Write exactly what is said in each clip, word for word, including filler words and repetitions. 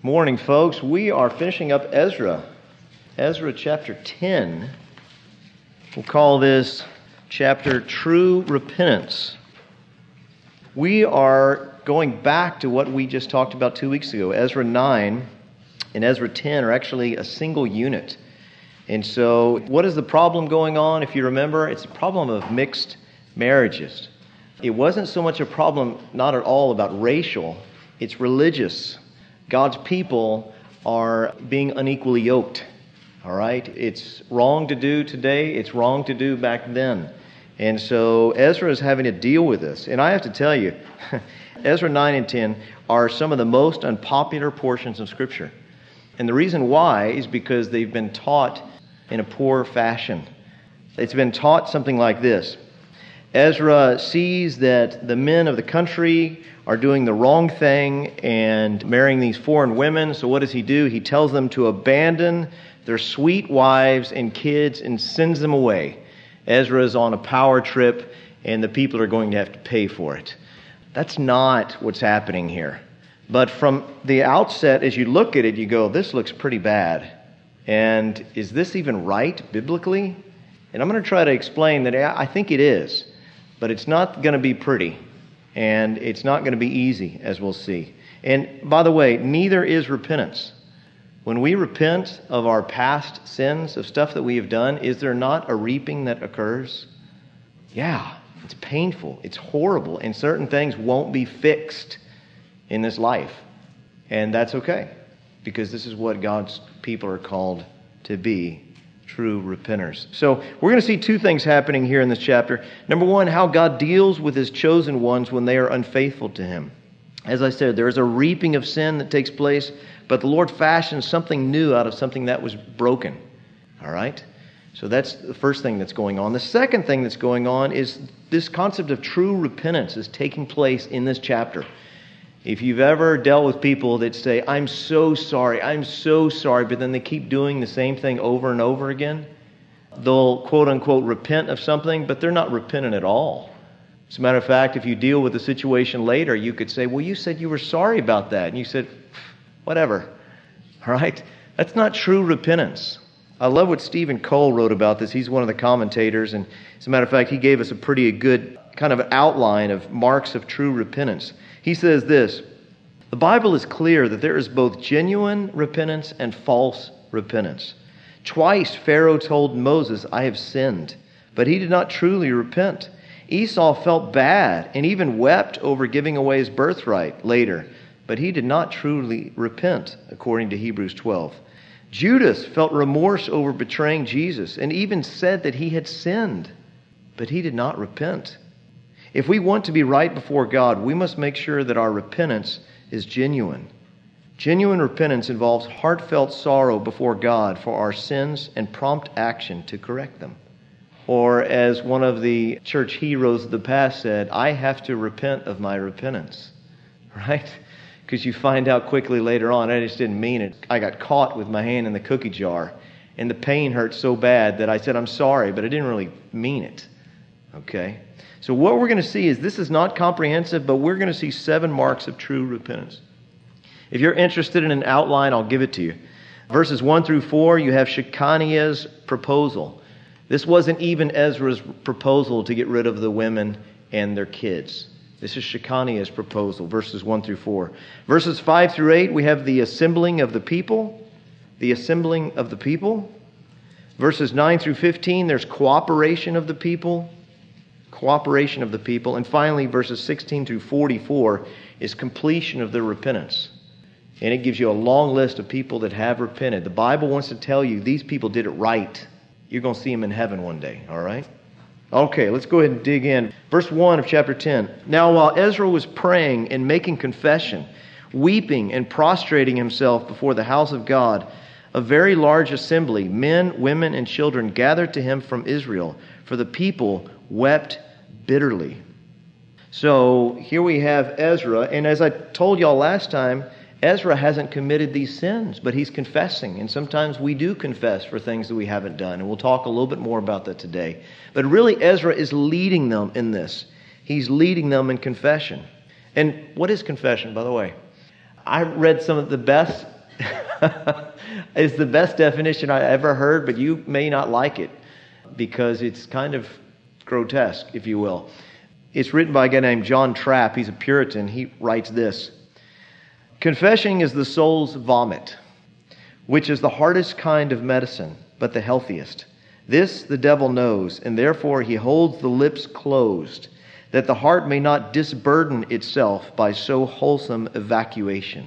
Morning, folks. We are finishing up Ezra. Ezra chapter ten. We'll call this chapter True Repentance. We are going back to what we just talked about two weeks ago. Ezra nine and Ezra ten are actually a single unit. And so, what is the problem going on? If you remember, it's a problem of mixed marriages. It wasn't so much a problem, not at all, about racial. It's religious. God's people are being unequally yoked. All right? It's wrong to do today. It's wrong to do back then. And so Ezra is having to deal with this. And I have to tell you, Ezra nine and ten are some of the most unpopular portions of Scripture. And the reason why is because they've been taught in a poor fashion. It's been taught something like this. Ezra sees that the men of the country are doing the wrong thing and marrying these foreign women. So what does he do? He tells them to abandon their sweet wives and kids and sends them away. Ezra is on a power trip and the people are going to have to pay for it. That's not what's happening here. But from the outset, as you look at it, you go, this looks pretty bad. And is this even right biblically? And I'm going to try to explain that I think it is. But it's not going to be pretty, and it's not going to be easy, as we'll see. And by the way, neither is repentance. When we repent of our past sins, of stuff that we have done, is there not a reaping that occurs? Yeah, it's painful, it's horrible, and certain things won't be fixed in this life. And that's okay, because this is what God's people are called to be. True repenters. So we're going to see two things happening here in this chapter. Number one, how God deals with His chosen ones when they are unfaithful to Him. As I said, there is a reaping of sin that takes place, but the Lord fashions something new out of something that was broken. All right? So that's the first thing that's going on. The second thing that's going on is this concept of true repentance is taking place in this chapter. If you've ever dealt with people that say, I'm so sorry, I'm so sorry, but then they keep doing the same thing over and over again, they'll quote-unquote repent of something, but they're not repentant at all. As a matter of fact, if you deal with the situation later, you could say, well, you said you were sorry about that. And you said, whatever. All right? That's not true repentance. I love what Stephen Cole wrote about this. He's one of the commentators, and as a matter of fact, he gave us a pretty good kind of outline of marks of true repentance. He says this, the Bible is clear that there is both genuine repentance and false repentance. Twice Pharaoh told Moses, I have sinned, but he did not truly repent. Esau felt bad and even wept over giving away his birthright later, but he did not truly repent, according to Hebrews twelve. Judas felt remorse over betraying Jesus and even said that he had sinned, but he did not repent. If we want to be right before God, we must make sure that our repentance is genuine. Genuine repentance involves heartfelt sorrow before God for our sins and prompt action to correct them. Or as one of the church heroes of the past said, I have to repent of my repentance. Right? Because you find out quickly later on, I just didn't mean it. I got caught with my hand in the cookie jar, and the pain hurt so bad that I said, I'm sorry, but I didn't really mean it. Okay? So what we're going to see is this is not comprehensive, but we're going to see seven marks of true repentance. If you're interested in an outline, I'll give it to you. Verses one through four, you have Shechaniah's proposal. This wasn't even Ezra's proposal to get rid of the women and their kids. This is Shechaniah's proposal, verses one through four. Verses five through eight, we have the assembling of the people. The assembling of the people. Verses nine through fifteen, there's cooperation of the people. Cooperation of the people. And finally, verses sixteen through forty-four is completion of their repentance. And it gives you a long list of people that have repented. The Bible wants to tell you these people did it right. You're going to see them in heaven one day, all right? Okay, let's go ahead and dig in. Verse one of chapter ten. Now while Ezra was praying and making confession, weeping and prostrating himself before the house of God, a very large assembly, men, women, and children, gathered to him from Israel, for the people wept bitterly. So here we have Ezra, and as I told y'all last time, Ezra hasn't committed these sins, but he's confessing. And sometimes we do confess for things that we haven't done. And we'll talk a little bit more about that today. But really, Ezra is leading them in this. He's leading them in confession. And what is confession, by the way? I read some of the best It's the best definition I ever heard, but you may not like it because it's kind of grotesque, if you will. It's written by a guy named John Trapp. He's a Puritan. He writes this: confession is the soul's vomit, which is the hardest kind of medicine, but the healthiest. This the devil knows, and therefore he holds the lips closed, that the heart may not disburden itself by so wholesome evacuation.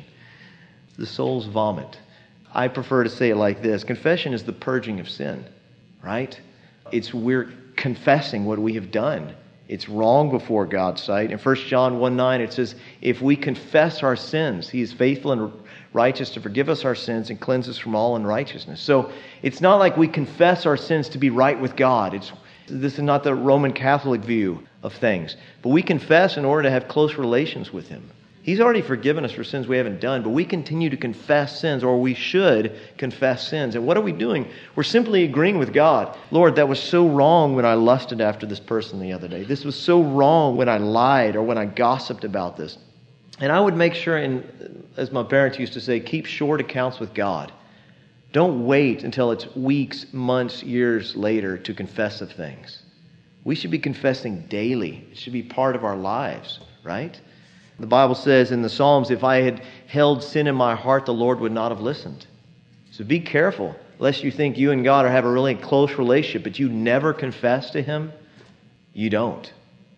The soul's vomit. I prefer to say it like this: confession is the purging of sin, right? It's we're confessing what we have done. It's wrong before God's sight. In First John one nine, it says, if we confess our sins, He is faithful and righteous to forgive us our sins and cleanse us from all unrighteousness. So it's not like we confess our sins to be right with God. It's This is not the Roman Catholic view of things. But we confess in order to have close relations with Him. He's already forgiven us for sins we haven't done, but we continue to confess sins, or we should confess sins. And what are we doing? We're simply agreeing with God. Lord, that was so wrong when I lusted after this person the other day. This was so wrong when I lied or when I gossiped about this. And I would make sure, and as my parents used to say, keep short accounts with God. Don't wait until it's weeks, months, years later to confess of things. We should be confessing daily. It should be part of our lives, right? The Bible says in the Psalms, if I had held sin in my heart, the Lord would not have listened. So be careful, lest you think you and God are have a really close relationship, but you never confess to Him. You don't.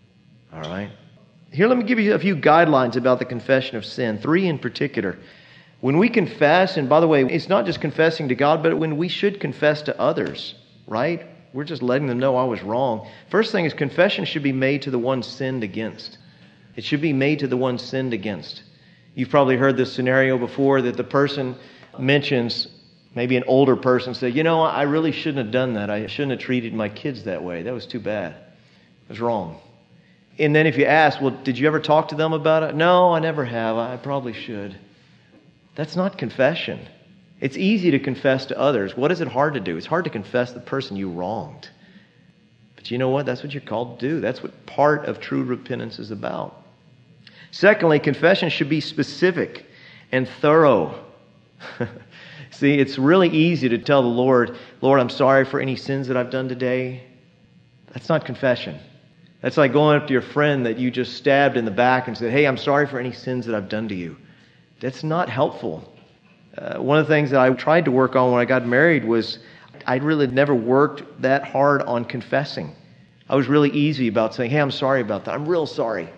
All right? Here, let me give you a few guidelines about the confession of sin, three in particular. When we confess, and by the way, it's not just confessing to God, but when we should confess to others, right? We're just letting them know I was wrong. First thing is confession should be made to the one sinned against. It should be made to the one sinned against. You've probably heard this scenario before that the person mentions, maybe an older person say, you know, I really shouldn't have done that. I shouldn't have treated my kids that way. That was too bad. It was wrong. And then if you ask, well, did you ever talk to them about it? No, I never have. I probably should. That's not confession. It's easy to confess to others. What is it hard to do? It's hard to confess the person you wronged. But you know what? That's what you're called to do. That's what part of true repentance is about. Secondly, confession should be specific and thorough. See, it's really easy to tell the Lord, Lord, I'm sorry for any sins that I've done today. That's not confession. That's like going up to your friend that you just stabbed in the back and said, hey, I'm sorry for any sins that I've done to you. That's not helpful. Uh, one of the things that I tried to work on when I got married was I really never worked that hard on confessing. I was really easy about saying, hey, I'm sorry about that. I'm real sorry.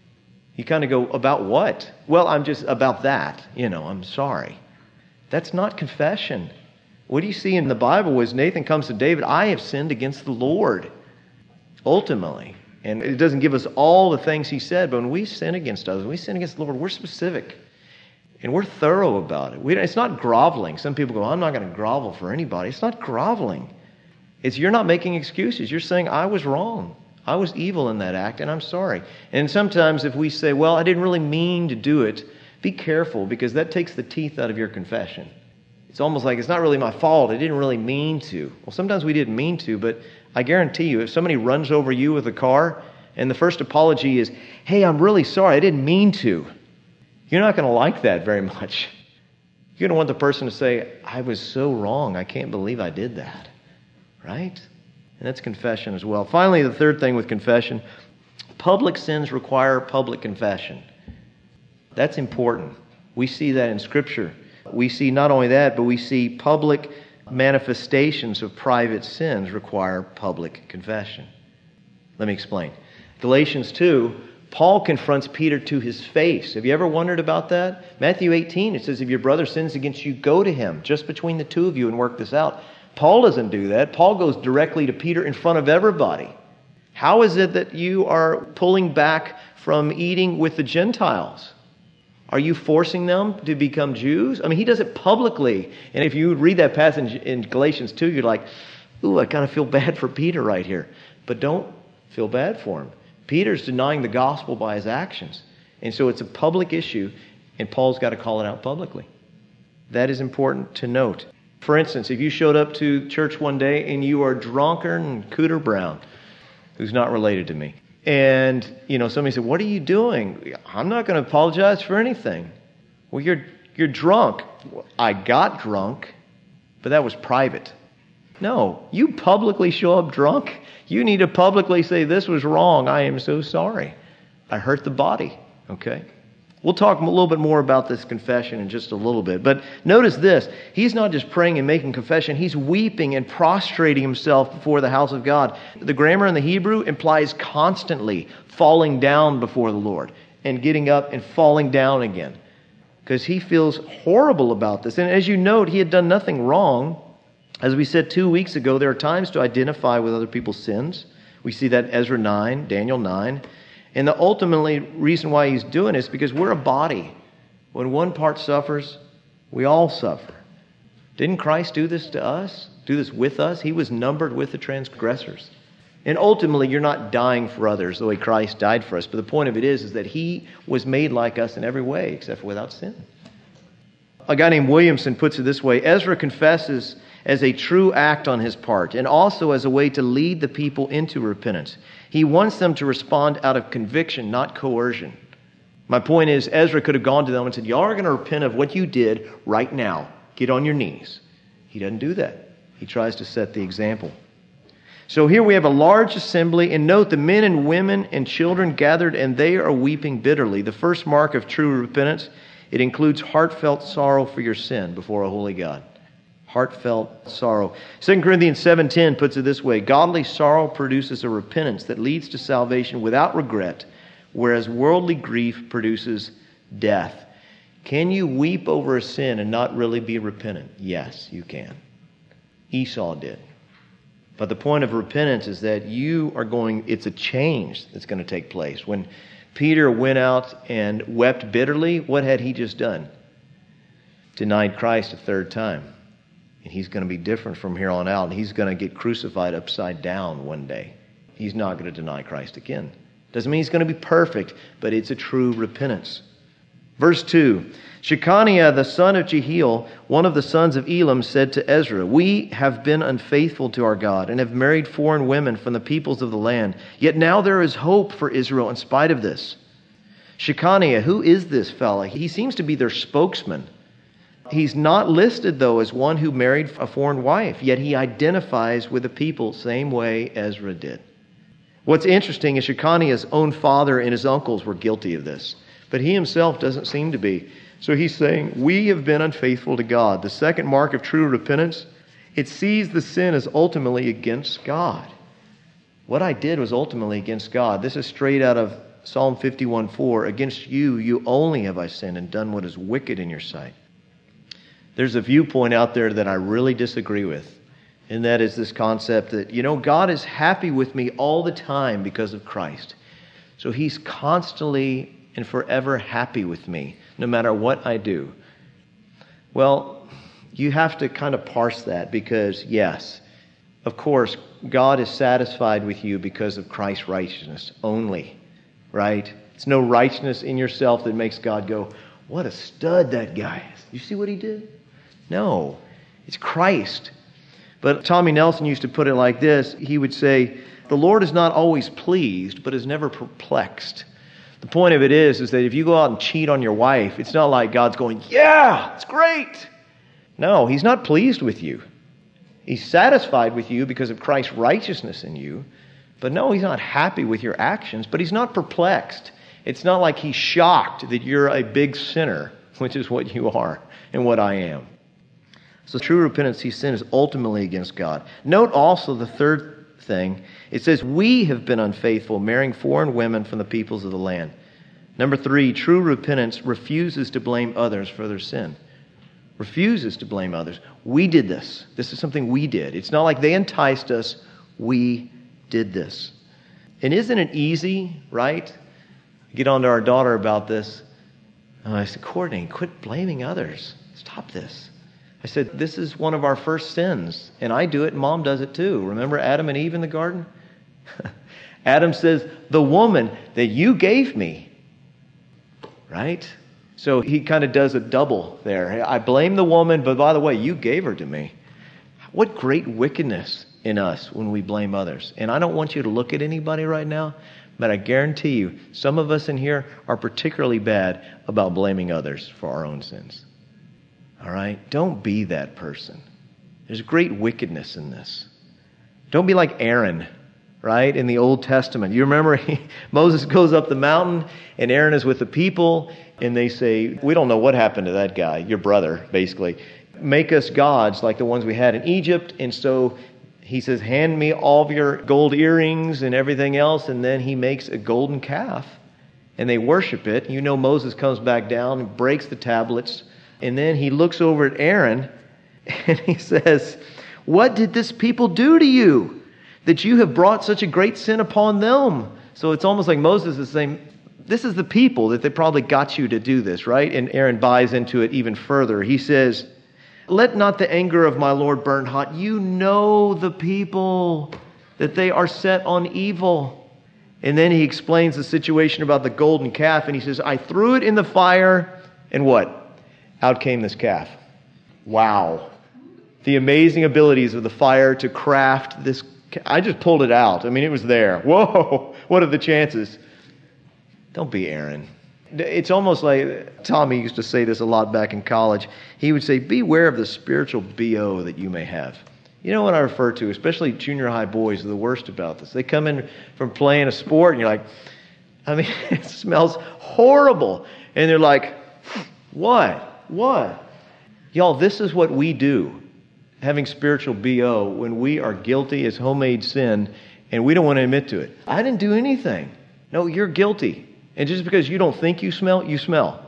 You kind of go, about what? Well, I'm just about that. You know, I'm sorry. That's not confession. What do you see in the Bible was Nathan comes to David, I have sinned against the Lord, ultimately. And it doesn't give us all the things he said, but when we sin against others, when we sin against the Lord, we're specific. And we're thorough about it. We, it's not groveling. Some people go, I'm not going to grovel for anybody. It's not groveling. It's you're not making excuses. You're saying, I was wrong. I was evil in that act, and I'm sorry. And sometimes if we say, well, I didn't really mean to do it, be careful, because that takes the teeth out of your confession. It's almost like it's not really my fault. I didn't really mean to. Well, sometimes we didn't mean to, but I guarantee you, if somebody runs over you with a car, and the first apology is, hey, I'm really sorry, I didn't mean to, you're not going to like that very much. You're going to want the person to say, I was so wrong, I can't believe I did that. Right? And that's confession as well. Finally, the third thing with confession, public sins require public confession. That's important. We see that in Scripture. We see not only that, but we see public manifestations of private sins require public confession. Let me explain. Galatians two, Paul confronts Peter to his face. Have you ever wondered about that? Matthew eighteen, it says, if your brother sins against you, go to him, just between the two of you, and work this out. Paul doesn't do that. Paul goes directly to Peter in front of everybody. How is it that you are pulling back from eating with the Gentiles? Are you forcing them to become Jews? I mean, he does it publicly. And if you read that passage in Galatians two, you're like, ooh, I kind of feel bad for Peter right here. But don't feel bad for him. Peter's denying the gospel by his actions. And so it's a public issue, and Paul's got to call it out publicly. That is important to note. For instance, if you showed up to church one day and you are drunkard and Cooter Brown, who's not related to me, and you know somebody said, what are you doing? I'm not going to apologize for anything. Well, you're you're drunk. I got drunk, but that was private. No, you publicly show up drunk. You need to publicly say, this was wrong. I am so sorry. I hurt the body. Okay? We'll talk a little bit more about this confession in just a little bit. But notice this. He's not just praying and making confession. He's weeping and prostrating himself before the house of God. The grammar in the Hebrew implies constantly falling down before the Lord and getting up and falling down again, because he feels horrible about this. And as you note, he had done nothing wrong. As we said two weeks ago, there are times to identify with other people's sins. We see that in Ezra nine, Daniel nine. And the ultimately reason why he's doing it is because we're a body. When one part suffers, we all suffer. Didn't Christ do this to us? Do this with us? He was numbered with the transgressors. And ultimately, you're not dying for others the way Christ died for us. But the point of it is, is that he was made like us in every way, except for without sin. A guy named Williamson puts it this way: Ezra confesses as a true act on his part, and also as a way to lead the people into repentance. He wants them to respond out of conviction, not coercion. My point is, Ezra could have gone to them and said, y'all are going to repent of what you did right now. Get on your knees. He doesn't do that. He tries to set the example. So here we have a large assembly, and note the men and women and children gathered, and they are weeping bitterly. The first mark of true repentance, it includes heartfelt sorrow for your sin before a holy God. Heartfelt sorrow. Second Corinthians seven ten puts it this way: godly sorrow produces a repentance that leads to salvation without regret, whereas worldly grief produces death. Can you weep over a sin and not really be repentant? Yes, you can. Esau did. But the point of repentance is that you are going, it's a change that's going to take place. When Peter went out and wept bitterly, what had he just done? Denied Christ a third time. And he's going to be different from here on out. And he's going to get crucified upside down one day. He's not going to deny Christ again. Doesn't mean he's going to be perfect, but it's a true repentance. Verse two, Shechaniah, the son of Jehiel, one of the sons of Elam, said to Ezra, we have been unfaithful to our God and have married foreign women from the peoples of the land. Yet now there is hope for Israel in spite of this. Shechaniah, who is this fella? He seems to be their spokesman. He's not listed, though, as one who married a foreign wife, yet he identifies with the people same way Ezra did. What's interesting is Shechaniah's own father and his uncles were guilty of this, but he himself doesn't seem to be. So he's saying, we have been unfaithful to God. The second mark of true repentance, it sees the sin as ultimately against God. What I did was ultimately against God. This is straight out of Psalm fifty-one four. Against you, you only have I sinned and done what is wicked in your sight. There's a viewpoint out there that I really disagree with, and that is this concept that, you know, God is happy with me all the time because of Christ. So he's constantly and forever happy with me, no matter what I do. Well, you have to kind of parse that, because, yes, of course, God is satisfied with you because of Christ's righteousness only, right? It's no righteousness in yourself that makes God go, what a stud that guy is. You see what he did? No, it's Christ. But Tommy Nelson used to put it like this. He would say, the Lord is not always pleased, but is never perplexed. The point of it is, is that if you go out and cheat on your wife, it's not like God's going, yeah, it's great. No, he's not pleased with you. He's satisfied with you because of Christ's righteousness in you. But no, he's not happy with your actions, but he's not perplexed. It's not like he's shocked that you're a big sinner, which is what you are and what I am. So true repentance, he sin is ultimately against God. Note also the third thing. It says, we have been unfaithful, marrying foreign women from the peoples of the land. Number three, true repentance refuses to blame others for their sin. Refuses to blame others. We did this. This is something we did. It's not like they enticed us. We did this. And isn't it easy, right? I get on to our daughter about this. And I said, Courtney, quit blaming others. Stop this. I said, this is one of our first sins. And I do it, and Mom does it too. Remember Adam and Eve in the garden? Adam says, the woman that you gave me. Right? So he kind of does a double there. I blame the woman, but by the way, you gave her to me. What great wickedness in us when we blame others. And I don't want you to look at anybody right now, but I guarantee you, some of us in here are particularly bad about blaming others for our own sins. All right? Don't be that person. There's great wickedness in this. Don't be like Aaron, right, in the Old Testament. You remember he, Moses goes up the mountain, and Aaron is with the people, and they say, we don't know what happened to that guy, your brother, basically. Make us gods like the ones we had in Egypt. And so he says, hand me all of your gold earrings and everything else, and then he makes a golden calf, and they worship it. You know, Moses comes back down and breaks the tablets, and then he looks over at Aaron, and he says, what did this people do to you, that you have brought such a great sin upon them? So it's almost like Moses is saying, this is the people that they probably got you to do this, right? And Aaron buys into it even further. He says, let not the anger of my Lord burn hot. You know the people, that they are set on evil. And then he explains the situation about the golden calf, and he says, I threw it in the fire, and what? Out came this calf. Wow. The amazing abilities of the fire to craft this. I just pulled it out. I mean, it was there. Whoa, what are the chances? Don't be Aaron. It's almost like, Tommy used to say this a lot back in college. He would say, beware of the spiritual B O that you may have. You know what I refer to, especially junior high boys are the worst about this. They come in from playing a sport, and you're like, I mean, it smells horrible. And they're like, what? What? Y'all, this is what we do, having spiritual B O, when we are guilty as homemade sin, and we don't want to admit to it. I didn't do anything. No, you're guilty. And just because you don't think you smell, you smell.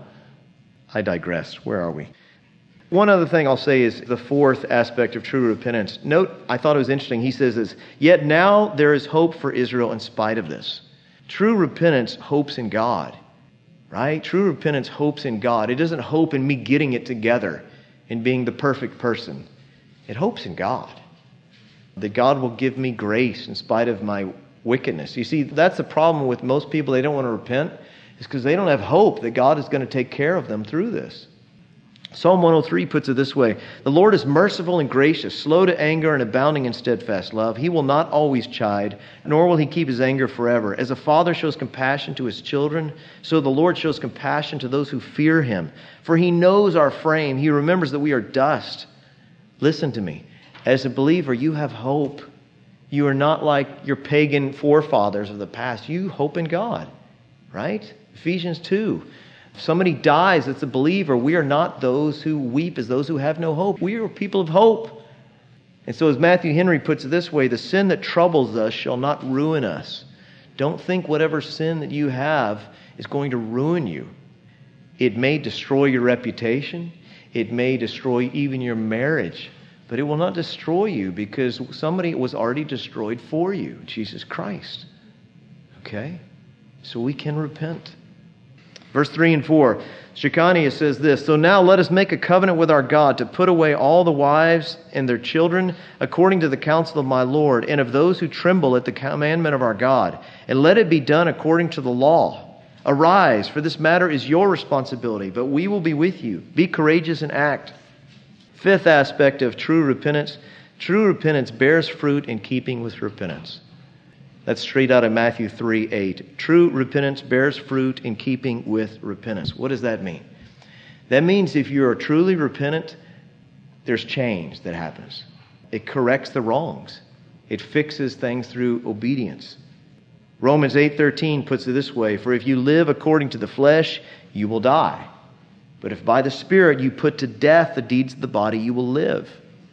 I digress. Where are we? One other thing I'll say is the fourth aspect of true repentance. Note, I thought it was interesting. He says this, yet now there is hope for Israel in spite of this. True repentance hopes in God, right? True repentance hopes in God. It doesn't hope in me getting it together and being the perfect person. It hopes in God, that God will give me grace in spite of my wickedness. You see, that's the problem with most people. They don't want to repent, is because they don't have hope that God is going to take care of them through this. Psalm one oh three puts it this way, the Lord is merciful and gracious, slow to anger and abounding in steadfast love. He will not always chide, nor will he keep his anger forever. As a father shows compassion to his children, so the Lord shows compassion to those who fear him. For he knows our frame. He remembers that we are dust. Listen to me. As a believer, you have hope. You are not like your pagan forefathers of the past. You hope in God, right? Ephesians two. If somebody dies that's a believer, we are not those who weep as those who have no hope. We are people of hope. And so as Matthew Henry puts it this way, the sin that troubles us shall not ruin us. Don't think whatever sin that you have is going to ruin you. It may destroy your reputation. It may destroy even your marriage. But it will not destroy you because somebody was already destroyed for you, Jesus Christ. Okay? So we can repent. Verse three and four, Shechaniah says this, so now let us make a covenant with our God to put away all the wives and their children according to the counsel of my Lord and of those who tremble at the commandment of our God. And let it be done according to the law. Arise, for this matter is your responsibility, but we will be with you. Be courageous and act. Fifth aspect of true repentance, true repentance bears fruit in keeping with repentance. That's straight out of Matthew three eight. True repentance bears fruit in keeping with repentance. What does that mean? That means if you are truly repentant, there's change that happens. It corrects the wrongs. It fixes things through obedience. Romans eight thirteen puts it this way, for if you live according to the flesh, you will die. But if by the Spirit you put to death the deeds of the body, you will live.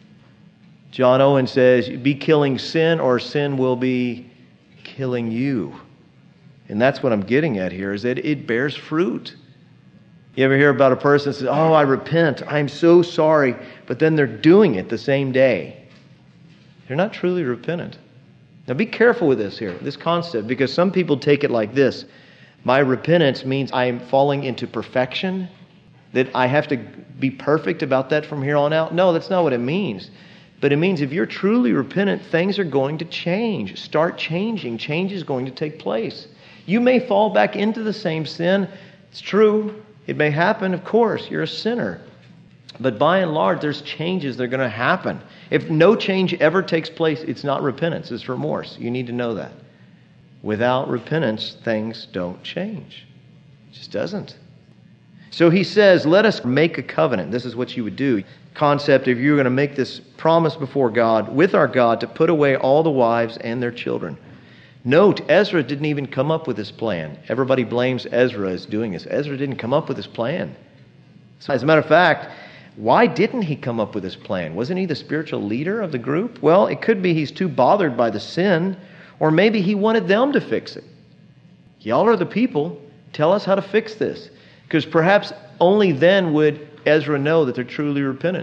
John Owen says, be killing sin or sin will be killing you. And that's what I'm getting at here, is that it bears fruit. You ever hear about a person that says, oh, I repent, I'm so sorry, but then they're doing it the same day. They're not truly repentant. Now be careful with this here, this concept, because some people take it like this. My repentance means I am falling into perfection, that I have to be perfect about that from here on out. No, that's not what it means. But it means if you're truly repentant, things are going to change. Start changing. Change is going to take place. You may fall back into the same sin. It's true. It may happen, of course. You're a sinner. But by and large, there's changes that are going to happen. If no change ever takes place, it's not repentance. It's remorse. You need to know that. Without repentance, things don't change. It just doesn't. So he says, let us make a covenant. This is what you would do. Concept, if you were going to make this promise before God, with our God, to put away all the wives and their children. Note, Ezra didn't even come up with this plan. Everybody blames Ezra as doing this. Ezra didn't come up with this plan. So as a matter of fact, why didn't he come up with this plan? Wasn't he the spiritual leader of the group? Well, it could be he's too bothered by the sin, or maybe he wanted them to fix it. Y'all are the people. Tell us how to fix this. Because perhaps only then would Ezra know that they're truly repentant.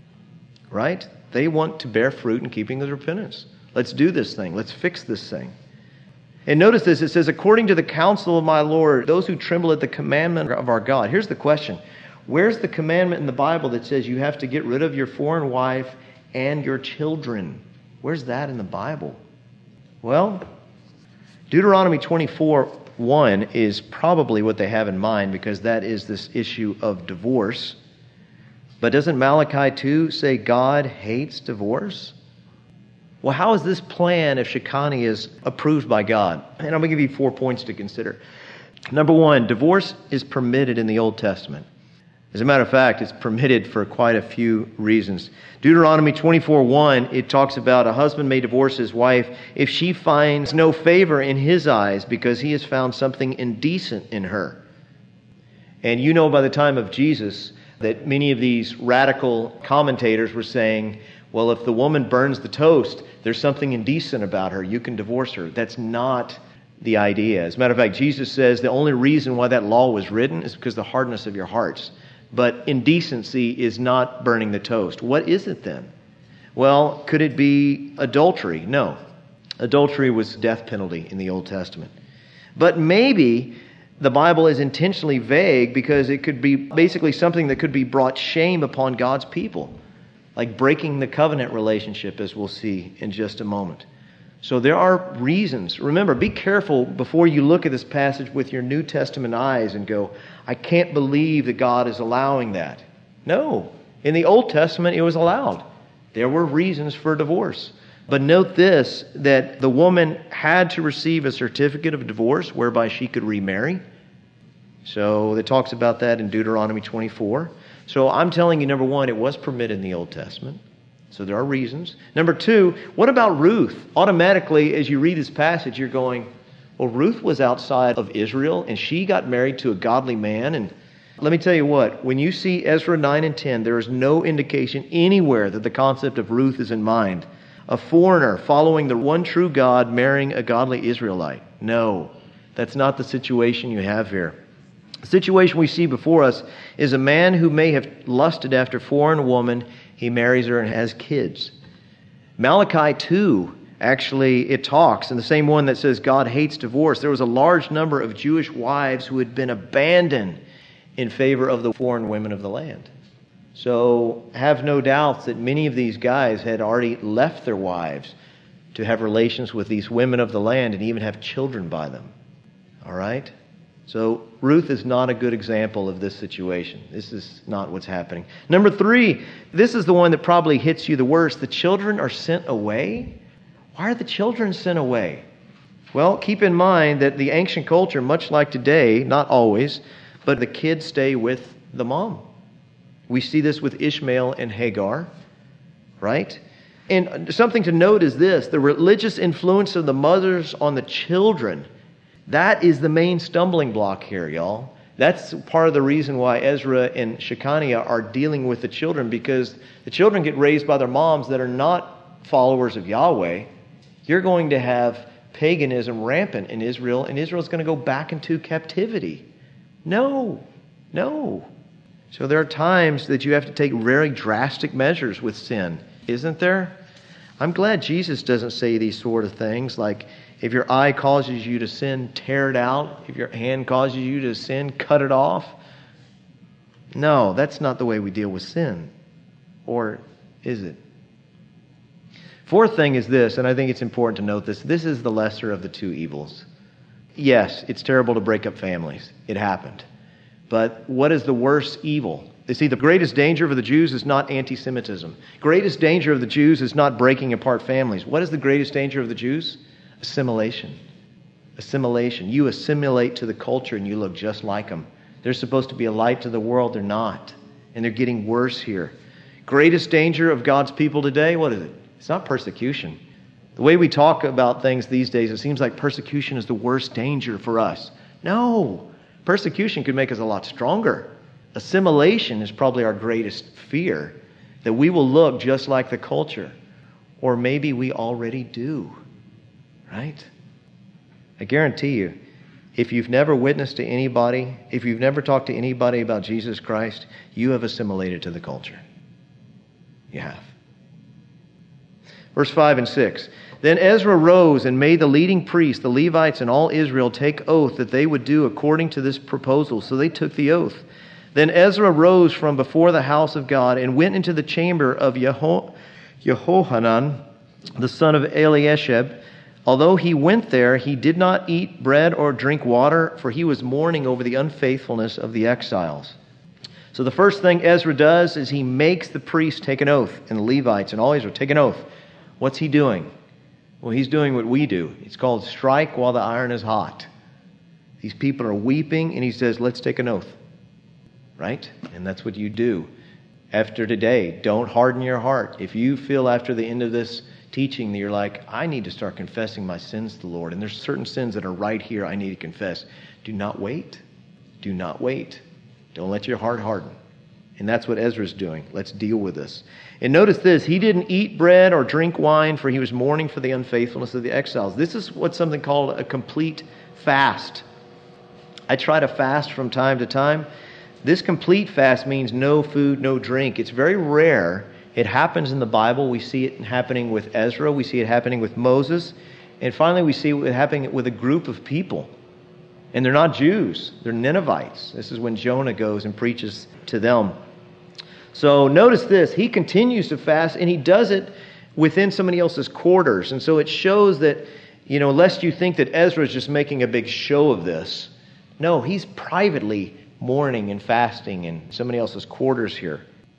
Right? They want to bear fruit in keeping the repentance. Let's do this thing. Let's fix this thing. And notice this. It says, according to the counsel of my Lord, those who tremble at the commandment of our God. Here's the question. Where's the commandment in the Bible that says you have to get rid of your foreign wife and your children? Where's that in the Bible? Well, Deuteronomy twenty-four one is probably what they have in mind, because that is this issue of divorce. But doesn't Malachi two say God hates divorce? Well, how is this plan if Shechaniah is approved by God? And I'm going to give you four points to consider. Number one, divorce is permitted in the Old Testament. As a matter of fact, it's permitted for quite a few reasons. Deuteronomy twenty-four one, it talks about a husband may divorce his wife if she finds no favor in his eyes because he has found something indecent in her. And you know by the time of Jesus that many of these radical commentators were saying, well, if the woman burns the toast, there's something indecent about her. You can divorce her. That's not the idea. As a matter of fact, Jesus says the only reason why that law was written is because of the hardness of your hearts. But indecency is not burning the toast. What is it then? Well, could it be adultery? No. Adultery was death penalty in the Old Testament. But maybe the Bible is intentionally vague because it could be basically something that could be brought shame upon God's people, like breaking the covenant relationship, as we'll see in just a moment. So there are reasons. Remember, be careful before you look at this passage with your New Testament eyes and go, I can't believe that God is allowing that. No. In the Old Testament, it was allowed. There were reasons for divorce. But note this, that the woman had to receive a certificate of divorce whereby she could remarry. So it talks about that in Deuteronomy twenty-four. So I'm telling you, number one, it was permitted in the Old Testament. So there are reasons. Number two, what about Ruth? Automatically, as you read this passage, you're going, well, Ruth was outside of Israel, and she got married to a godly man. And let me tell you what, when you see Ezra nine and ten, there is no indication anywhere that the concept of Ruth is in mind. A foreigner following the one true God marrying a godly Israelite. No, that's not the situation you have here. The situation we see before us is a man who may have lusted after a foreign woman. He marries her and has kids. Malachi two, actually, it talks, and the same one that says God hates divorce. There was a large number of Jewish wives who had been abandoned in favor of the foreign women of the land. So have no doubts that many of these guys had already left their wives to have relations with these women of the land and even have children by them. All right? So Ruth is not a good example of this situation. This is not what's happening. Number three, this is the one that probably hits you the worst. The children are sent away. Why are the children sent away? Well, keep in mind that the ancient culture, much like today, not always, but the kids stay with the mom. We see this with Ishmael and Hagar, right? And something to note is this, the religious influence of the mothers on the children. That is the main stumbling block here, y'all. That's part of the reason why Ezra and Shechaniah are dealing with the children, because the children get raised by their moms that are not followers of Yahweh. You're going to have paganism rampant in Israel, and Israel's going to go back into captivity. No, no. So there are times that you have to take very drastic measures with sin, isn't there? I'm glad Jesus doesn't say these sort of things like, if your eye causes you to sin, tear it out. If your hand causes you to sin, cut it off. No, that's not the way we deal with sin. Or is it? Fourth thing is this, and I think it's important to note this. This is the lesser of the two evils. Yes, it's terrible to break up families. It happened. But what is the worst evil? You see, the greatest danger for the Jews is not anti-Semitism. Greatest danger of the Jews is not breaking apart families. What is the greatest danger of the Jews? Assimilation. Assimilation. You assimilate to the culture and you look just like them. They're supposed to be a light to the world. They're not. And they're getting worse here. Greatest danger of God's people today, what is it? It's not persecution. The way we talk about things these days, it seems like persecution is the worst danger for us. No. Persecution could make us a lot stronger. Assimilation is probably our greatest fear, that we will look just like the culture. Or maybe we already do. Right? I guarantee you, if you've never witnessed to anybody, if you've never talked to anybody about Jesus Christ, you have assimilated to the culture. You have. Verse five and six. Then Ezra rose and made the leading priests, the Levites, and all Israel take oath that they would do according to this proposal. So they took the oath. Then Ezra rose from before the house of God and went into the chamber of Yeho- Yehohanan, the son of Eliashib. Although he went there, he did not eat bread or drink water, for he was mourning over the unfaithfulness of the exiles. So the first thing Ezra does is he makes the priests take an oath, and the Levites and all Israel take an oath. What's he doing? Well, he's doing what we do. It's called strike while the iron is hot. These people are weeping, and he says, let's take an oath. Right? And that's what you do. After today, don't harden your heart. If you feel after the end of this teaching that you're like, I need to start confessing my sins to the Lord, and there's certain sins that are right here I need to confess, do not wait. Do not wait. Don't let your heart harden. And that's what Ezra's doing. Let's deal with this. And notice this, he didn't eat bread or drink wine, for he was mourning for the unfaithfulness of the exiles. This is what's something called a complete fast. I try to fast from time to time. This complete fast means no food, no drink. It's very rare. It happens in the Bible. We see it happening with Ezra. We see it happening with Moses. And finally, we see it happening with a group of people. And they're not Jews. They're Ninevites. This is when Jonah goes and preaches to them. So notice this. He continues to fast, and he does it within somebody else's quarters. And so it shows that, you know, lest you think that Ezra is just making a big show of this. No, he's privately mourning and fasting in somebody else's quarters here.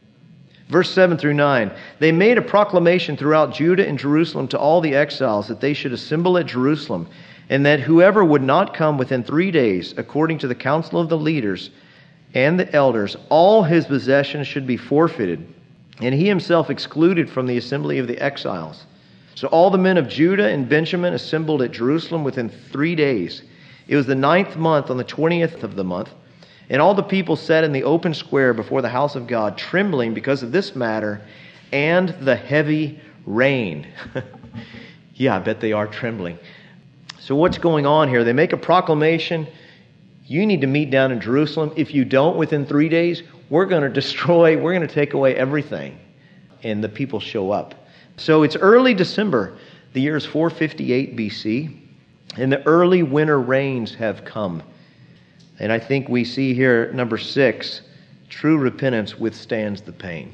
Verse seven through nine. They made a proclamation throughout Judah and Jerusalem to all the exiles that they should assemble at Jerusalem, and that whoever would not come within three days, according to the counsel of the leaders and the elders, all his possessions should be forfeited, and he himself excluded from the assembly of the exiles. So all the men of Judah and Benjamin assembled at Jerusalem within three days. It was the ninth month, on the twentieth of the month. And all the people sat in the open square before the house of God, trembling because of this matter and the heavy rain. Yeah, I bet they are trembling. So what's going on here? They make a proclamation. You need to meet down in Jerusalem. If you don't within three days, we're going to destroy, we're going to take away everything. And the people show up. So it's early December. The year is four fifty-eight B C. And the early winter rains have come. And I think we see here, number six, true repentance withstands the pain.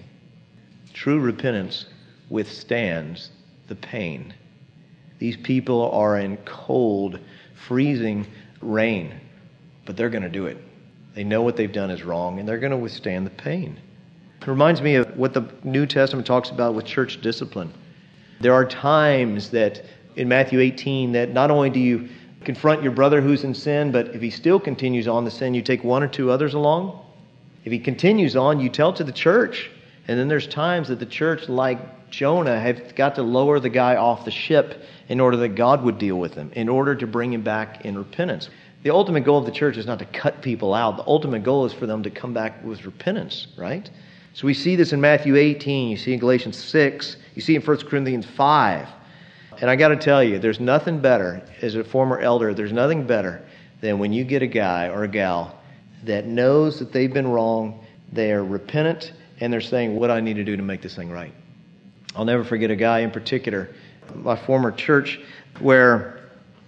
True repentance withstands the pain. These people are in cold, freezing rain, but they're going to do it. They know what they've done is wrong, and they're going to withstand the pain. It reminds me of what the New Testament talks about with church discipline. There are times that in Matthew eighteen that not only do you confront your brother who's in sin, but if he still continues on the sin, you take one or two others along. If he continues on, you tell to the church. And then there's times that the church, like Jonah, have got to lower the guy off the ship in order that God would deal with him, in order to bring him back in repentance. The ultimate goal of the church is not to cut people out. The ultimate goal is for them to come back with repentance, right? So we see this in Matthew eighteen. You see in Galatians six. You see in First Corinthians five. And I got to tell you, there's nothing better, as a former elder, there's nothing better than when you get a guy or a gal that knows that they've been wrong, they are repentant, and they're saying, what do I need to do to make this thing right? I'll never forget a guy in particular, my former church, where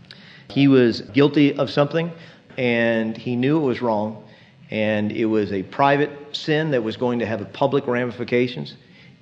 he was guilty of something, and he knew it was wrong, and it was a private sin that was going to have public ramifications,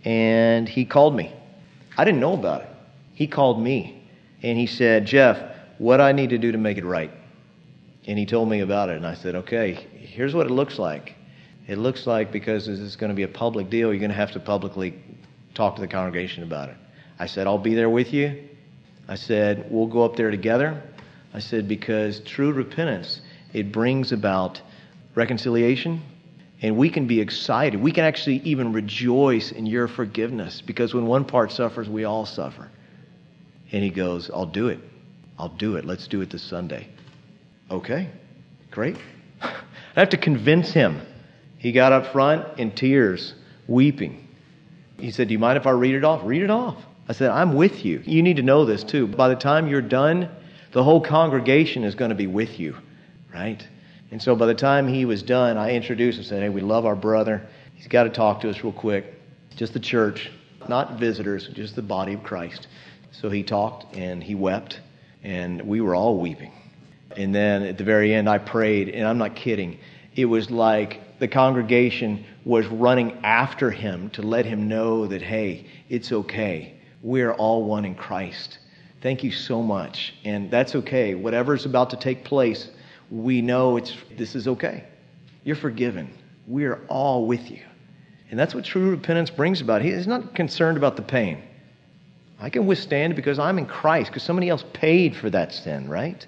and he called me. I didn't know about it. He called me, and he said, Jeff, what do I need to do to make it right? And he told me about it, and I said, okay, here's what it looks like. It looks like, because this is going to be a public deal, you're going to have to publicly talk to the congregation about it. I said, I'll be there with you. I said, we'll go up there together. I said, because true repentance, it brings about reconciliation, and we can be excited. We can actually even rejoice in your forgiveness, because when one part suffers, we all suffer. And he goes, I'll do it. I'll do it. Let's do it this Sunday. Okay, great. I have to convince him. He got up front in tears, weeping. He said, do you mind if I read it off? Read it off. I said, I'm with you. You need to know this too. By the time you're done, the whole congregation is going to be with you, right? And so by the time he was done, I introduced him and said, hey, we love our brother. He's got to talk to us real quick. Just the church, not visitors, just the body of Christ. So he talked and he wept, and we were all weeping. And then at the very end, I prayed, and I'm not kidding. It was like the congregation was running after him to let him know that, hey, it's okay. We're all one in Christ. Thank you so much. And that's okay. Whatever's about to take place, we know it's this is okay. You're forgiven. We're all with you. And that's what true repentance brings about. He's not concerned about the pain. I can withstand it because I'm in Christ, because somebody else paid for that sin, right?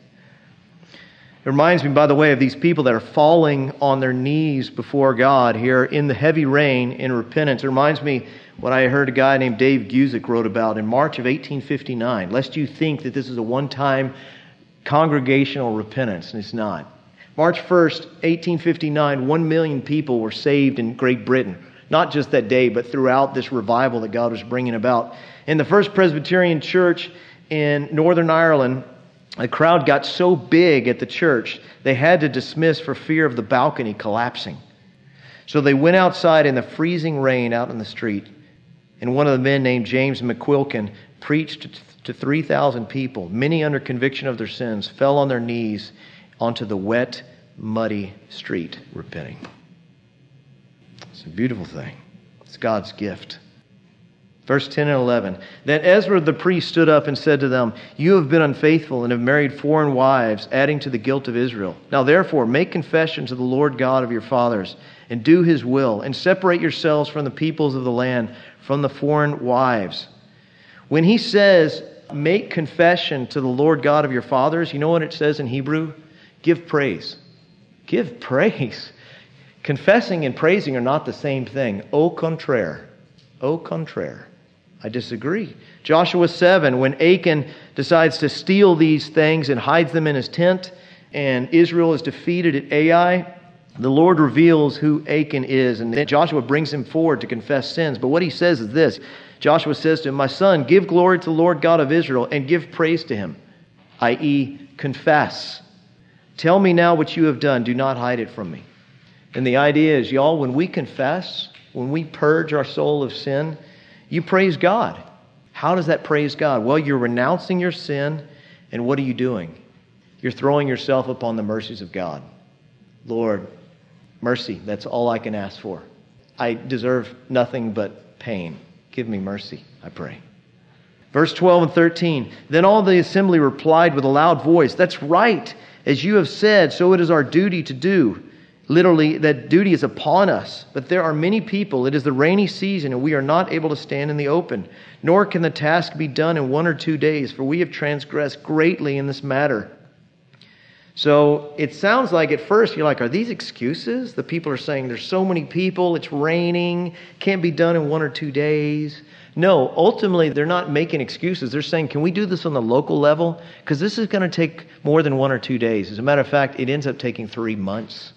It reminds me, by the way, of these people that are falling on their knees before God here in the heavy rain in repentance. It reminds me what I heard a guy named Dave Guzik wrote about in March of eighteen fifty-nine. Lest you think that this is a one-time congregational repentance, and it's not. March first, eighteen fifty-nine, one million people were saved in Great Britain. Not just that day, but throughout this revival that God was bringing about. In the First Presbyterian Church in Northern Ireland, a crowd got so big at the church, they had to dismiss for fear of the balcony collapsing. So they went outside in the freezing rain out in the street, and one of the men named James McQuilkin preached to three thousand people. Many, under conviction of their sins, fell on their knees onto the wet, muddy street, repenting. It's a beautiful thing. It's God's gift. Verse ten and eleven. Then Ezra the priest stood up and said to them, you have been unfaithful and have married foreign wives, adding to the guilt of Israel. Now therefore make confession to the Lord God of your fathers, and do his will, and separate yourselves from the peoples of the land, from the foreign wives. When he says, make confession to the Lord God of your fathers, you know what it says in Hebrew? Give praise. Give praise. Confessing and praising are not the same thing. Au contraire. Au contraire. I disagree. Joshua seven, when Achan decides to steal these things and hides them in his tent, and Israel is defeated at Ai, the Lord reveals who Achan is, and then Joshua brings him forward to confess sins. But what he says is this. Joshua says to him, my son, give glory to the Lord God of Israel and give praise to him, that is, confess. Tell me now what you have done. Do not hide it from me. And the idea is, y'all, when we confess, when we purge our soul of sin, you praise God. How does that praise God? Well, you're renouncing your sin, and what are you doing? You're throwing yourself upon the mercies of God. Lord, mercy, that's all I can ask for. I deserve nothing but pain. Give me mercy, I pray. Verse twelve and thirteen, then all the assembly replied with a loud voice, that's right, as you have said, so it is our duty to do. Literally, that duty is upon us. But there are many people. It is the rainy season, and we are not able to stand in the open. Nor can the task be done in one or two days, for we have transgressed greatly in this matter. So it sounds like at first you're like, are these excuses? The people are saying there's so many people, it's raining, can't be done in one or two days. No, ultimately they're not making excuses. They're saying, can we do this on the local level? Because this is going to take more than one or two days. As a matter of fact, it ends up taking three months.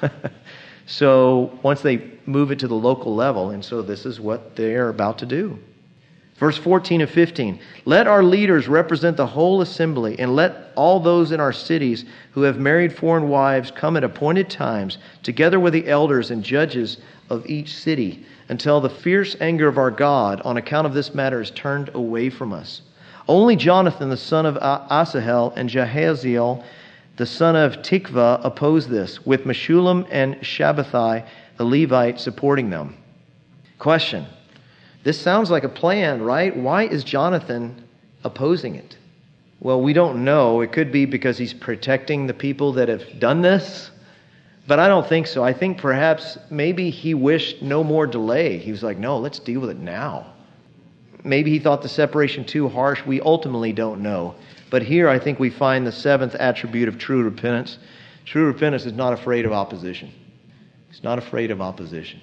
So once they move it to the local level, and so this is what they're about to do. Verse fourteen and fifteen, let our leaders represent the whole assembly, and let all those in our cities who have married foreign wives come at appointed times, together with the elders and judges of each city, until the fierce anger of our God on account of this matter is turned away from us. Only Jonathan, the son of Asahel, and Jahaziel, the son of Tikva, opposed this, with Meshullam and Shabbathai, the Levite, supporting them. Question. This sounds like a plan, right? Why is Jonathan opposing it? Well, we don't know. It could be because he's protecting the people that have done this. But I don't think so. I think perhaps maybe he wished no more delay. He was like, no, let's deal with it now. Maybe he thought the separation too harsh. We ultimately don't know. But here I think we find the seventh attribute of true repentance. True repentance is not afraid of opposition. It's not afraid of opposition.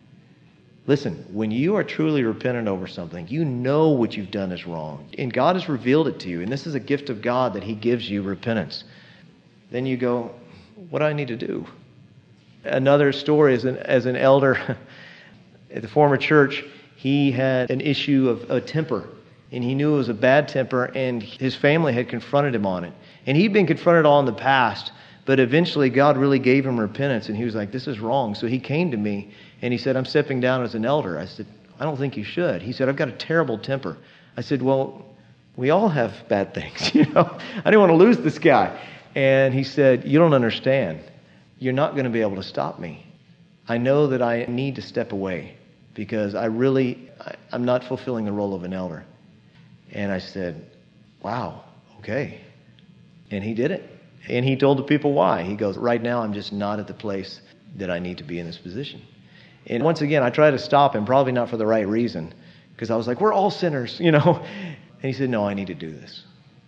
Listen, when you are truly repentant over something, you know what you've done is wrong. And God has revealed it to you. And this is a gift of God that He gives you, repentance. Then you go, what do I need to do? Another story is an, as an elder at the former church, he had an issue of a temper. And he knew it was a bad temper, and his family had confronted him on it. And he'd been confronted all in the past, but eventually God really gave him repentance, and he was like, this is wrong. So he came to me, and he said, I'm stepping down as an elder. I said, I don't think you should. He said, I've got a terrible temper. I said, well, we all have bad things, you know. I didn't want to lose this guy. And he said, you don't understand. You're not going to be able to stop me. I know that I need to step away because I really, I, I'm not fulfilling the role of an elder. And I said, wow, okay. And he did it. And he told the people why. He goes, right now I'm just not at the place that I need to be in this position. And once again, I tried to stop him, probably not for the right reason, because I was like, we're all sinners, you know. And he said, no, I need to do this.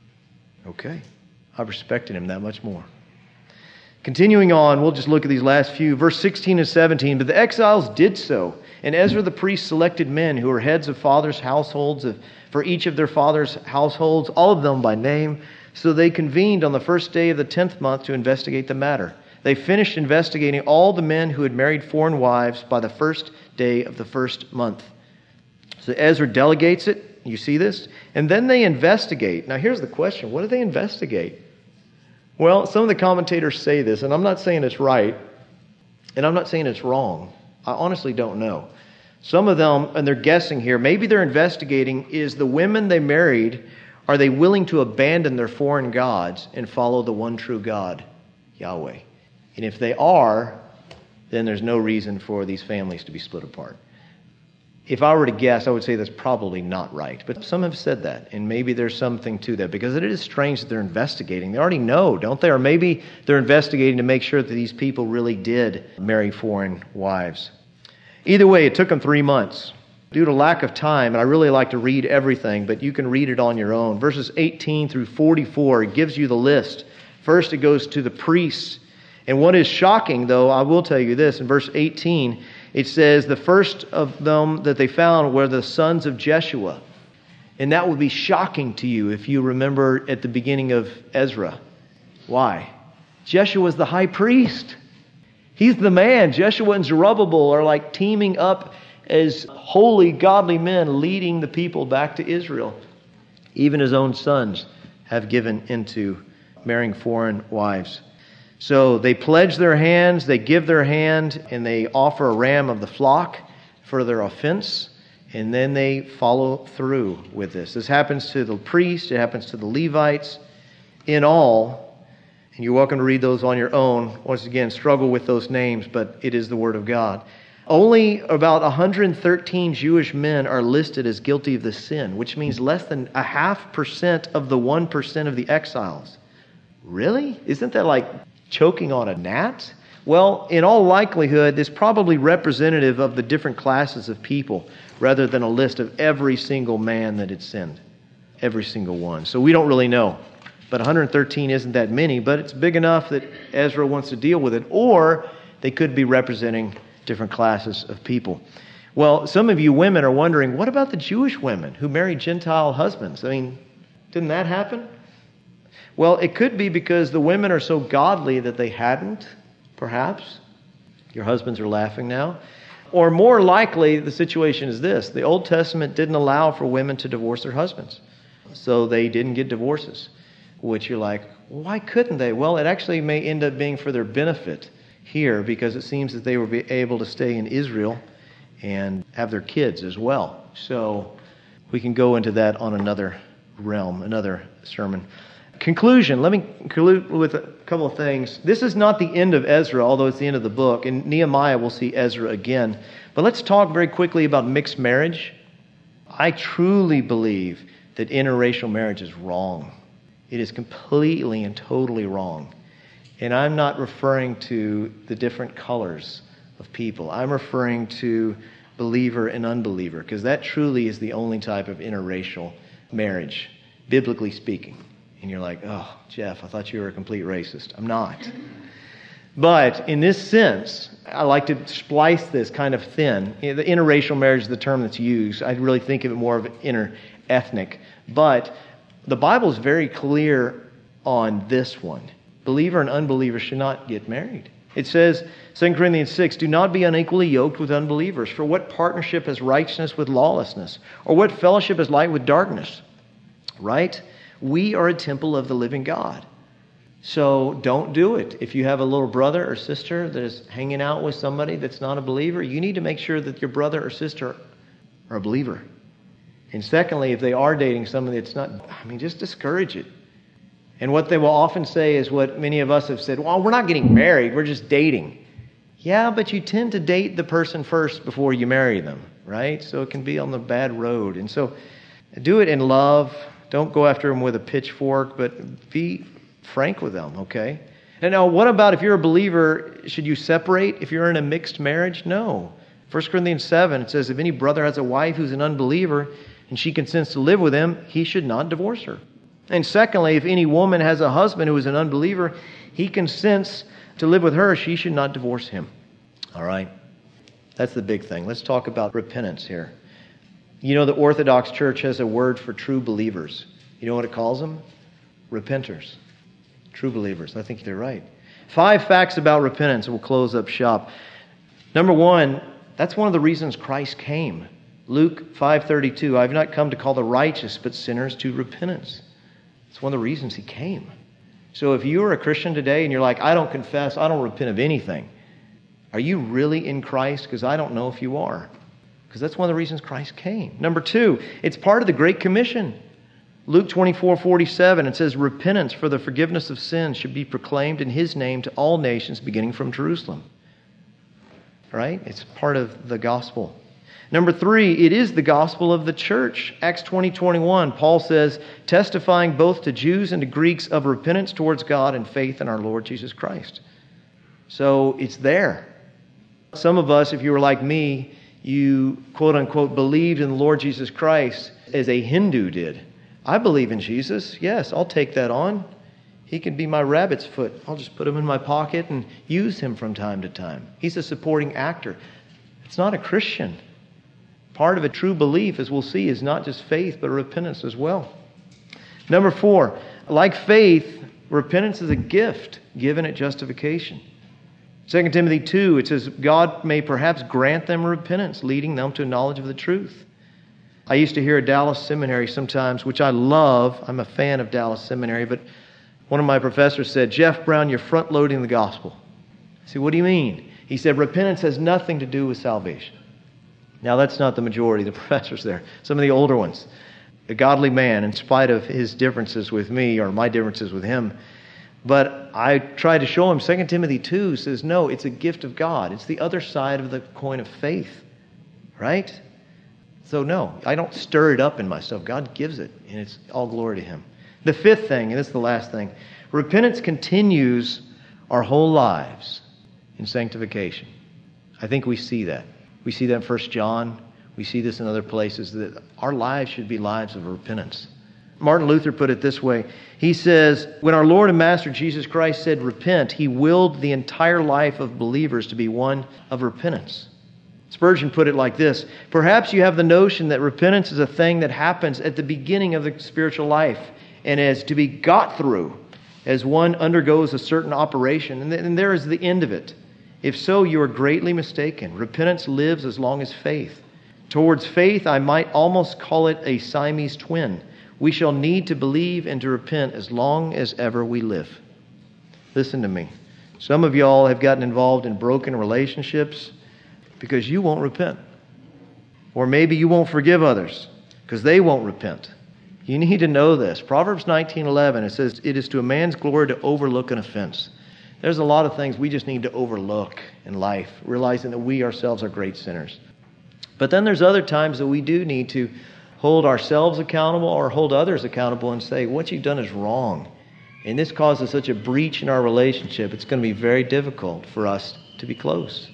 Okay. I respected him that much more. Continuing on, we'll just look at these last few. Verse sixteen and seventeen. But the exiles did so. And Ezra the priest selected men who were heads of fathers' households, of, for each of their fathers' households, all of them by name. So they convened on the first day of the tenth month to investigate the matter. They finished investigating all the men who had married foreign wives by the first day of the first month. So Ezra delegates it. You see this? And then they investigate. Now here's the question. What do they investigate? Well, some of the commentators say this, and I'm not saying it's right, and I'm not saying it's wrong. I honestly don't know. Some of them, and they're guessing here, maybe they're investigating, is the women they married, are they willing to abandon their foreign gods and follow the one true God, Yahweh? And if they are, then there's no reason for these families to be split apart. If I were to guess, I would say that's probably not right. But some have said that, and maybe there's something to that, because it is strange that they're investigating. They already know, don't they? Or maybe they're investigating to make sure that these people really did marry foreign wives. Either way, it took them three months. Due to lack of time, and I really like to read everything, but you can read it on your own. Verses eighteen through forty-four, it gives you the list. First, it goes to the priests. And what is shocking, though, I will tell you this, in verse eighteen, it says, the first of them that they found were the sons of Jeshua. And that would be shocking to you if you remember at the beginning of Ezra. Why? Jeshua is the high priest. He's the man. Jeshua and Zerubbabel are like teaming up as holy, godly men leading the people back to Israel. Even his own sons have given into marrying foreign wives. So they pledge their hands, they give their hand, and they offer a ram of the flock for their offense, and then they follow through with this. This happens to the priests, it happens to the Levites. In all, and you're welcome to read those on your own. Once again, struggle with those names, but it is the Word of God. Only about one hundred thirteen Jewish men are listed as guilty of this sin, which means less than a half percent of the one percent of the exiles. Really? Isn't that like choking on a gnat? Well, in all likelihood, it's probably representative of the different classes of people rather than a list of every single man that had sinned. Every single one. So we don't really know. But one hundred thirteen isn't that many, but it's big enough that Ezra wants to deal with it. Or they could be representing different classes of people. Well, some of you women are wondering, what about the Jewish women who married Gentile husbands? I mean, didn't that happen? Well, it could be because the women are so godly that they hadn't, perhaps. Your husbands are laughing now. Or more likely, the situation is this. The Old Testament didn't allow for women to divorce their husbands. So they didn't get divorces. Which you're like, why couldn't they? Well, it actually may end up being for their benefit here, because it seems that they were able to stay in Israel and have their kids as well. So we can go into that on another realm, another sermon. Conclusion. Let me conclude with a couple of things. This is not the end of Ezra, although it's the end of the book. In Nehemiah, we'll see Ezra again. But let's talk very quickly about mixed marriage. I truly believe that interracial marriage is wrong. It is completely and totally wrong. And I'm not referring to the different colors of people. I'm referring to believer and unbeliever, because that truly is the only type of interracial marriage, biblically speaking. And you're like, oh, Jeff, I thought you were a complete racist. I'm not. But in this sense, I like to splice this kind of thin. You know, the interracial marriage is the term that's used. I really think of it more of inter-ethnic. But the Bible is very clear on this one. Believer and unbeliever should not get married. It says, Second Corinthians six, do not be unequally yoked with unbelievers. For what partnership has righteousness with lawlessness? Or what fellowship is light with darkness? Right? We are a temple of the living God. So don't do it. If you have a little brother or sister that is hanging out with somebody that's not a believer, you need to make sure that your brother or sister are a believer. And secondly, if they are dating somebody that's not, I mean, just discourage it. And what they will often say is what many of us have said, well, we're not getting married, we're just dating. Yeah, but you tend to date the person first before you marry them, right? So it can be on the bad road. And so do it in love. Don't go after them with a pitchfork, but be frank with them, okay? And now, what about if you're a believer, should you separate if you're in a mixed marriage? No. First Corinthians seven, it says, if any brother has a wife who's an unbeliever and she consents to live with him, he should not divorce her. And secondly, if any woman has a husband who is an unbeliever, he consents to live with her, she should not divorce him. All right? That's the big thing. Let's talk about repentance here. You know, the Orthodox Church has a word for true believers. You know what it calls them? Repenters. True believers. I think they're right. Five facts about repentance, and we'll close up shop. Number one, that's one of the reasons Christ came. Luke five thirty-two, I have not come to call the righteous, but sinners to repentance. It's one of the reasons he came. So if you are a Christian today and you're like, I don't confess, I don't repent of anything, are you really in Christ? Because I don't know if you are. Because that's one of the reasons Christ came. Number two, it's part of the Great Commission. Luke twenty-four forty-seven, it says, repentance for the forgiveness of sins should be proclaimed in his name to all nations, beginning from Jerusalem. Right? It's part of the gospel. Number three, it is the gospel of the church. Acts twenty twenty-one, Paul says, testifying both to Jews and to Greeks of repentance towards God and faith in our Lord Jesus Christ. So it's there. Some of us, if you were like me, you quote unquote believed in the Lord Jesus Christ as a Hindu did. I believe in Jesus. Yes, I'll take that on. He can be my rabbit's foot. I'll just put him in my pocket and use him from time to time. He's a supporting actor. It's not a Christian. Part of a true belief, as we'll see, is not just faith, but repentance as well. Number four, like faith, repentance is a gift given at justification. Second Timothy two, it says, God may perhaps grant them repentance, leading them to knowledge of the truth. I used to hear at Dallas Seminary sometimes, which I love. I'm a fan of Dallas Seminary, but one of my professors said, Jeff Brown, you're front-loading the gospel. I said, what do you mean? He said, repentance has nothing to do with salvation. Now, that's not the majority of the professors there. Some of the older ones. A godly man, in spite of his differences with me or my differences with him. But I tried to show him Second Timothy two says, no, it's a gift of God. It's the other side of the coin of faith. Right? So no, I don't stir it up in myself. God gives it, and it's all glory to him. The fifth thing, and this is the last thing, repentance continues our whole lives in sanctification. I think we see that. We see that in First John. We see this in other places, that our lives should be lives of repentance. Martin Luther put it this way. He says, when our Lord and Master Jesus Christ said repent, he willed the entire life of believers to be one of repentance. Spurgeon put it like this, perhaps you have the notion that repentance is a thing that happens at the beginning of the spiritual life and is to be got through as one undergoes a certain operation, and, th- and there is the end of it. If so, you are greatly mistaken. Repentance lives as long as faith. Towards faith, I might almost call it a Siamese twin. We shall need to believe and to repent as long as ever we live. Listen to me. Some of y'all have gotten involved in broken relationships because you won't repent. Or maybe you won't forgive others because they won't repent. You need to know this. Proverbs nineteen eleven, it says, it is to a man's glory to overlook an offense. There's a lot of things we just need to overlook in life, realizing that we ourselves are great sinners. But then there's other times that we do need to hold ourselves accountable or hold others accountable and say, what you've done is wrong. And this causes such a breach in our relationship, it's going to be very difficult for us to be close.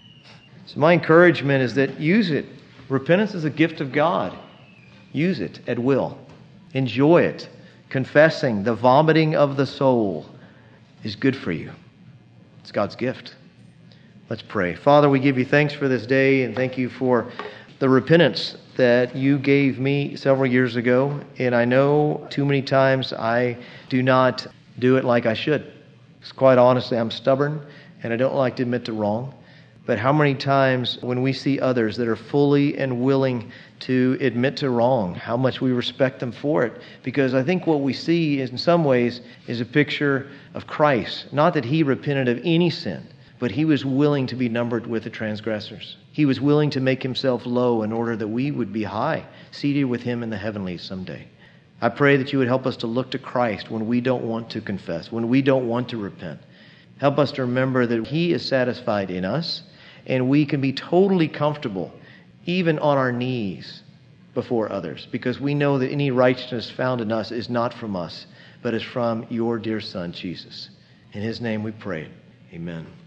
So my encouragement is that use it. Repentance is a gift of God. Use it at will. Enjoy it. Confessing the vomiting of the soul is good for you. It's God's gift. Let's pray. Father, we give you thanks for this day, and thank you for the repentance that you gave me several years ago. And I know too many times I do not do it like I should. Because quite honestly, I'm stubborn, and I don't like to admit to wrong. But how many times when we see others that are fully and willing to admit to wrong, how much we respect them for it. Because I think what we see is, in some ways, is a picture of Christ. Not that he repented of any sin, but he was willing to be numbered with the transgressors. He was willing to make himself low in order that we would be high, seated with him in the heavenlies someday. I pray that you would help us to look to Christ when we don't want to confess, when we don't want to repent. Help us to remember that he is satisfied in us, and we can be totally comfortable, even on our knees before others, because we know that any righteousness found in us is not from us, but is from your dear Son, Jesus. In his name we pray. Amen.